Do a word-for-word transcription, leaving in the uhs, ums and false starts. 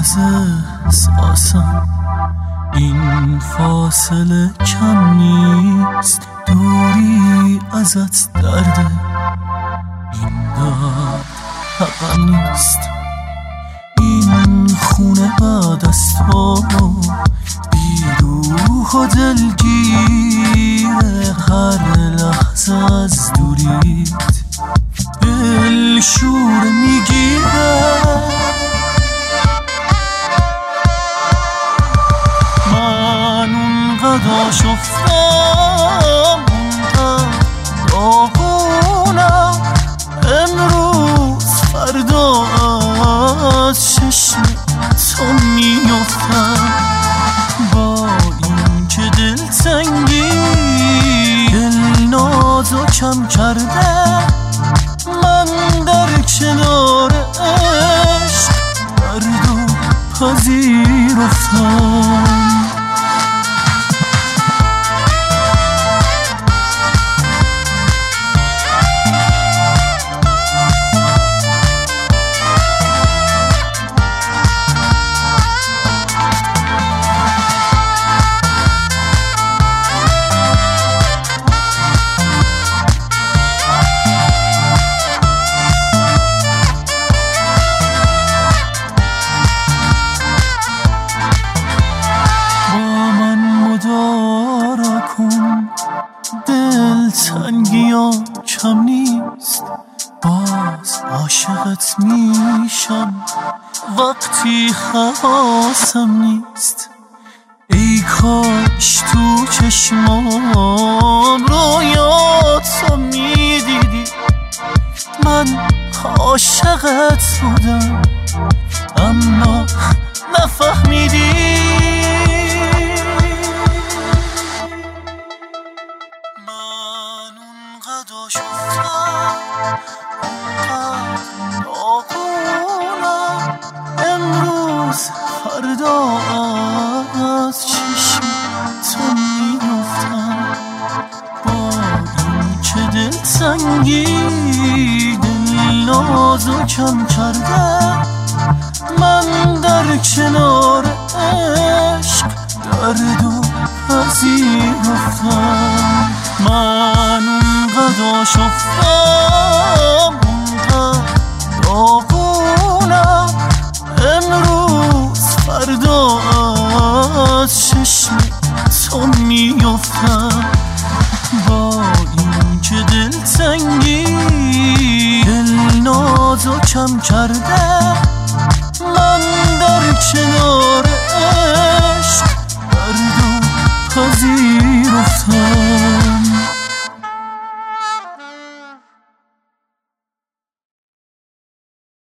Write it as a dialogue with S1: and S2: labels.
S1: از احساسم این فاصله کم نیست، دوری ازت درده این درد حقم نیست. این خونه بعد از تو بی روح و دلگیره، هر لحظه از دوریت دل شور میگیره. من اونقدر آشفتم اونقدر داغونم، امروز فردا از چشم تو میافتم. با این که دلتنگی دل نازو کم کرده، من در کنار عشق درد و پذیرفتم. دلتنگیام کم نیست، باز عاشقت میشم وقتی حواسم نیست. ای کاش تو چشمام رویاتو میدیدی، من عاشقت بودم اما نفهمیدی. آشفتم اونقدر داغونم، امروز فردا از چشم تو میافتم. با این که دلتنگی دل نازو کم کرده، من در کنار عشق درد و پذیرفتم. من اونقدر آشفتم اونقدر داغونم، امروز فردا از چشم تو میافتم. با این که دلتنگی دل نازو کم کرده، من در کنار عشق درد و پذیرفتم.